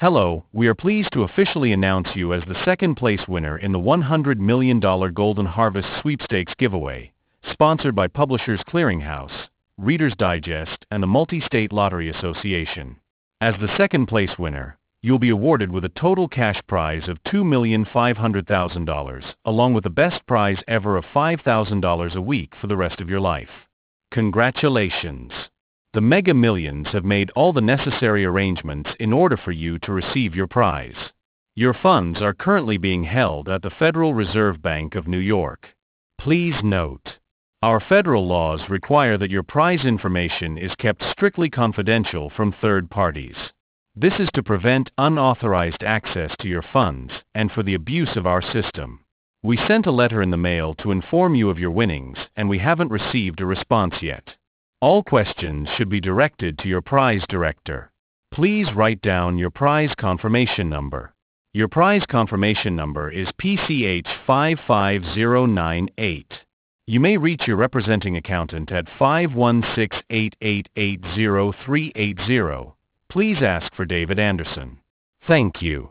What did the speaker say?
Hello, we are pleased to officially announce you as the second place winner in the $100 million Golden Harvest Sweepstakes giveaway, sponsored by Publishers Clearinghouse, Reader's Digest, and the Multi-State Lottery Association. As the second place winner, you'll be awarded with a total cash prize of $2,500,000, along with the best prize ever of $5,000 a week for the rest of your life. Congratulations! The Mega Millions have made all the necessary arrangements in order for you to receive your prize. Your funds are currently being held at the Federal Reserve Bank of New York. Please note, our federal laws require that your prize information is kept strictly confidential from third parties. This is to prevent unauthorized access to your funds and for the abuse of our system. We sent a letter in the mail to inform you of your winnings, and we haven't received a response yet. All questions should be directed to your prize director. Please write down your prize confirmation number. Your prize confirmation number is PCH 55098. You may reach your representing accountant at 516-888-0380. Please ask for David Anderson. Thank you.